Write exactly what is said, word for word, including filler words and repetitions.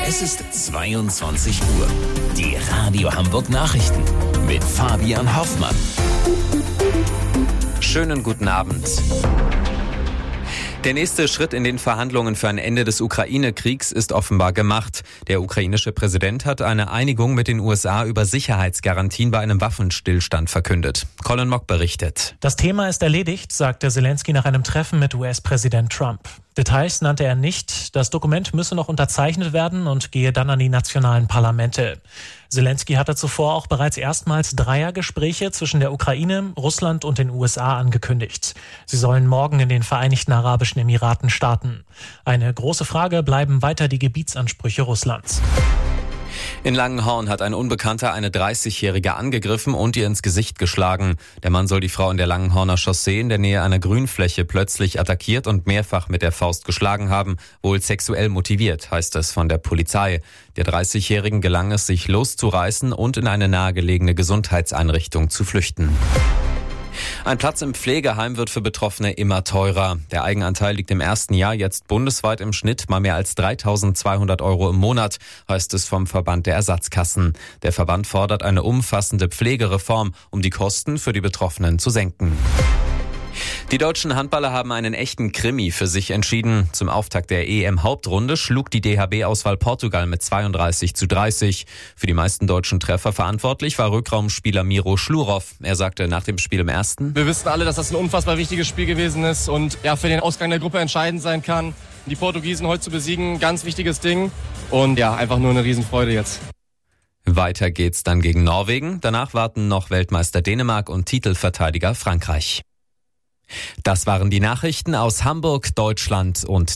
Es ist zweiundzwanzig Uhr. Die Radio Hamburg Nachrichten mit Fabian Hoffmann. Schönen guten Abend. Der nächste Schritt in den Verhandlungen für ein Ende des Ukraine-Kriegs ist offenbar gemacht. Der ukrainische Präsident hat eine Einigung mit den U S A über Sicherheitsgarantien bei einem Waffenstillstand verkündet. Colin Mock berichtet. Das Thema ist erledigt, sagte Zelensky nach einem Treffen mit U S-Präsident Trump. Details nannte er nicht. Das Dokument müsse noch unterzeichnet werden und gehe dann an die nationalen Parlamente. Zelensky hatte zuvor auch bereits erstmals Dreiergespräche zwischen der Ukraine, Russland und den U S A angekündigt. Sie sollen morgen in den Vereinigten Arabischen Emiraten starten. Eine große Frage bleiben weiter die Gebietsansprüche Russlands. In Langenhorn hat ein Unbekannter eine dreißigjährige angegriffen und ihr ins Gesicht geschlagen. Der Mann soll die Frau in der Langenhorner Chaussee in der Nähe einer Grünfläche plötzlich attackiert und mehrfach mit der Faust geschlagen haben, wohl sexuell motiviert, heißt es von der Polizei. Der dreißigjährigen gelang es, sich loszureißen und in eine nahegelegene Gesundheitseinrichtung zu flüchten. Ein Platz im Pflegeheim wird für Betroffene immer teurer. Der Eigenanteil liegt im ersten Jahr jetzt bundesweit im Schnitt mal mehr als dreitausendzweihundert Euro im Monat, heißt es vom Verband der Ersatzkassen. Der Verband fordert eine umfassende Pflegereform, um die Kosten für die Betroffenen zu senken. Die deutschen Handballer haben einen echten Krimi für sich entschieden. Zum Auftakt der E M-Hauptrunde schlug die D H B-Auswahl Portugal mit zweiunddreißig zu dreißig. Für die meisten deutschen Treffer verantwortlich war Rückraumspieler Miro Schlurow. Er sagte nach dem Spiel im ersten: Wir wissen alle, dass das ein unfassbar wichtiges Spiel gewesen ist und ja für den Ausgang der Gruppe entscheidend sein kann. Die Portugiesen heute zu besiegen, ganz wichtiges Ding und ja, einfach nur eine Riesenfreude jetzt. Weiter geht's dann gegen Norwegen. Danach warten noch Weltmeister Dänemark und Titelverteidiger Frankreich. Das waren die Nachrichten aus Hamburg, Deutschland und